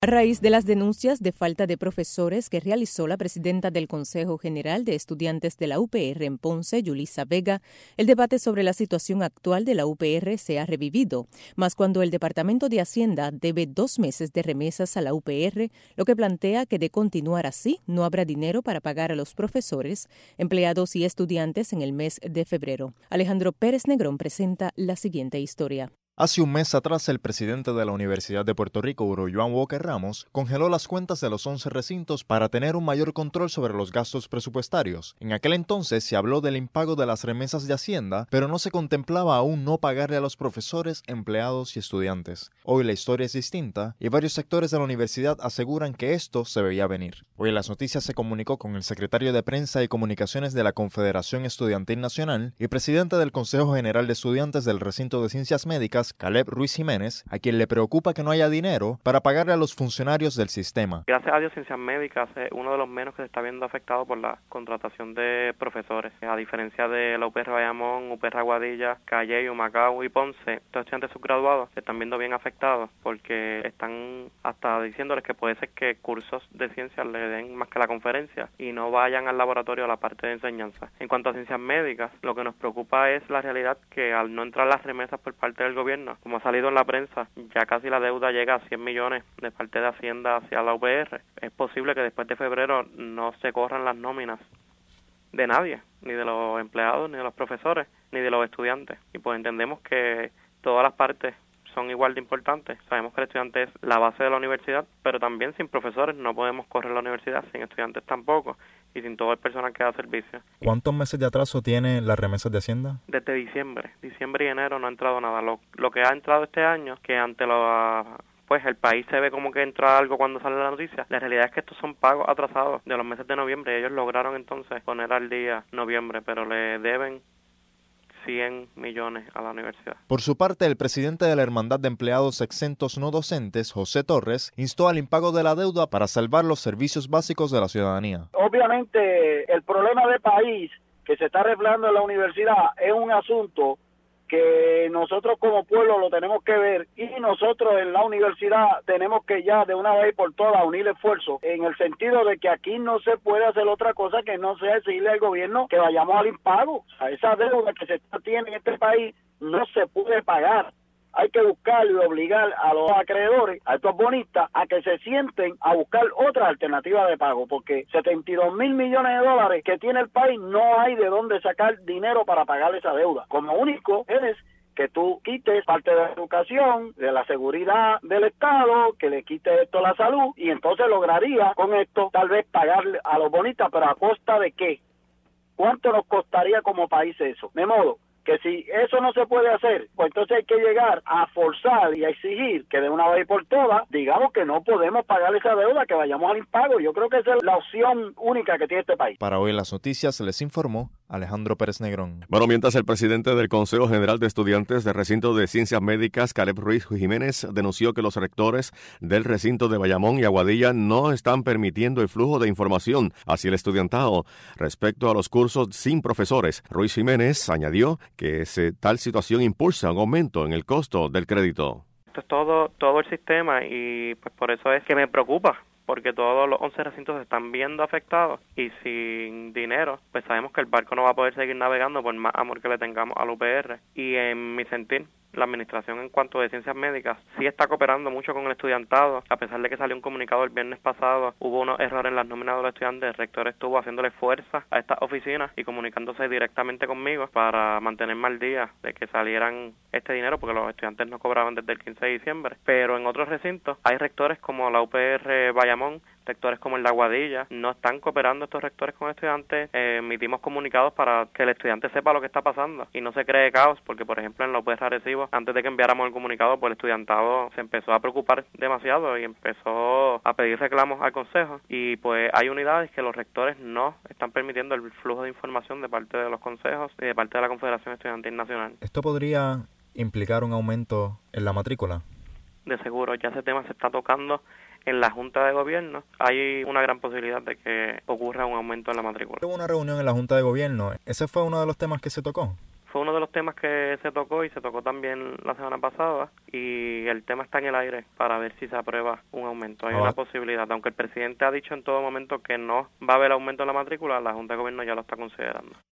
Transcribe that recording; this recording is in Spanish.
A raíz de las denuncias de falta de profesores que realizó la presidenta del Consejo General de Estudiantes de la UPR en Ponce, Yulisa Vega, el debate sobre la situación actual de la UPR se ha revivido, más cuando el Departamento de Hacienda debe 2 meses de remesas a la UPR, lo que plantea que de continuar así no habrá dinero para pagar a los profesores, empleados y estudiantes en el mes de febrero. Alejandro Pérez Negrón presenta la siguiente historia. Hace un mes atrás, el presidente de la Universidad de Puerto Rico, Uroyoan Walker Ramos, congeló las cuentas de los 11 recintos para tener un mayor control sobre los gastos presupuestarios. En aquel entonces se habló del impago de las remesas de Hacienda, pero no se contemplaba aún no pagarle a los profesores, empleados y estudiantes. Hoy la historia es distinta y varios sectores de la universidad aseguran que esto se veía venir. Hoy en las noticias se comunicó con el secretario de Prensa y Comunicaciones de la Confederación Estudiantil Nacional y presidente del Consejo General de Estudiantes del Recinto de Ciencias Médicas, Caleb Ruiz Jiménez, a quien le preocupa que no haya dinero para pagarle a los funcionarios del sistema. Gracias a Dios, Ciencias Médicas es uno de los menos que se está viendo afectado por la contratación de profesores. A diferencia de la UPR Bayamón, UPR Aguadilla, Calle, Humacao y Ponce, estos estudiantes subgraduados se están viendo bien afectados porque están hasta diciéndoles que puede ser que cursos de ciencias le den más que la conferencia y no vayan al laboratorio a la parte de enseñanza. En cuanto a Ciencias Médicas, lo que nos preocupa es la realidad que al no entrar las remesas por parte del gobierno, como ha salido en la prensa, ya casi la deuda llega a 100 millones de parte de Hacienda hacia la UPR. Es posible que después de febrero no se corran las nóminas de nadie, ni de los empleados, ni de los profesores, ni de los estudiantes. Y pues entendemos que todas las partes son igual de importantes. Sabemos que el estudiante es la base de la universidad, pero también sin profesores no podemos correr la universidad, sin estudiantes tampoco, y sin todo el personal que da servicio. ¿Cuántos meses de atraso tiene las remesas de Hacienda? Desde diciembre y enero no ha entrado nada. Lo que ha entrado este año, que ante pues el país se ve como que entra algo cuando sale la noticia, la realidad es que estos son pagos atrasados de los meses de noviembre. Ellos lograron entonces poner al día noviembre, pero le deben 100 millones a la universidad. Por su parte, el presidente de la Hermandad de Empleados Exentos No Docentes, José Torres, instó al impago de la deuda para salvar los servicios básicos de la ciudadanía. Obviamente, el problema de país que se está reflejando en la universidad es un asunto que nosotros como pueblo lo tenemos que ver y nosotros en la universidad tenemos que ya de una vez por todas unir esfuerzos en el sentido de que aquí no se puede hacer otra cosa que no sea decirle al gobierno que vayamos al impago. O sea, esa deuda que se tiene en este país no se puede pagar. Hay que buscar y obligar a los acreedores, a estos bonistas, a que se sienten a buscar otra alternativa de pago, porque 72 mil millones de dólares que tiene el país, no hay de dónde sacar dinero para pagar esa deuda. Como único es que tú quites parte de la educación, de la seguridad del Estado, que le quites esto a la salud, y entonces lograría con esto tal vez pagarle a los bonistas, pero ¿a costa de qué? ¿Cuánto nos costaría como país eso? De modo que si eso no se puede hacer, pues entonces hay que llegar a forzar y a exigir que de una vez por todas digamos que no podemos pagar esa deuda, que vayamos al impago. Yo creo que esa es la opción única que tiene este país. Para hoy en las noticias les informó Alejandro Pérez Negrón. Bueno, mientras el presidente del Consejo General de Estudiantes del Recinto de Ciencias Médicas, Caleb Ruiz Jiménez, denunció que los rectores del recinto de Bayamón y Aguadilla no están permitiendo el flujo de información hacia el estudiantado respecto a los cursos sin profesores. Ruiz Jiménez añadió que tal situación impulsa un aumento en el costo del crédito. Esto es todo el sistema y pues por eso es que me preocupa, porque todos los 11 recintos se están viendo afectados y sin dinero, pues sabemos que el barco no va a poder seguir navegando por más amor que le tengamos al UPR. Y en mi sentir, la administración en cuanto de ciencias médicas sí está cooperando mucho con el estudiantado, a pesar de que salió un comunicado el viernes pasado, hubo unos errores en las nóminas de los estudiantes, el rector estuvo haciéndole fuerza a estas oficinas y comunicándose directamente conmigo para mantenerme al día de que salieran este dinero, porque los estudiantes no cobraban desde el 15 de diciembre, pero en otros recintos hay rectores como la UPR Bayamón, rectores como el de Aguadilla, no están cooperando estos rectores con estudiantes. Emitimos comunicados para que el estudiante sepa lo que está pasando y no se cree caos, porque por ejemplo en la UPR Arecibo, antes de que enviáramos el comunicado, pues el estudiantado se empezó a preocupar demasiado y empezó a pedir reclamos al consejo, y pues hay unidades que los rectores no están permitiendo el flujo de información de parte de los consejos y de parte de la Confederación Estudiantil Nacional. ¿Esto podría implicar un aumento en la matrícula? De seguro, ya ese tema se está tocando en la Junta de Gobierno. Hay una gran posibilidad de que ocurra un aumento en la matrícula. Hubo una reunión en la Junta de Gobierno. ¿Ese fue uno de los temas que se tocó? fue uno de los temas que se tocó y se tocó también la semana pasada y el tema está en el aire para ver si se aprueba un aumento. Hay una posibilidad, aunque el presidente ha dicho en todo momento que no va a haber aumento en la matrícula, la Junta de Gobierno ya lo está considerando.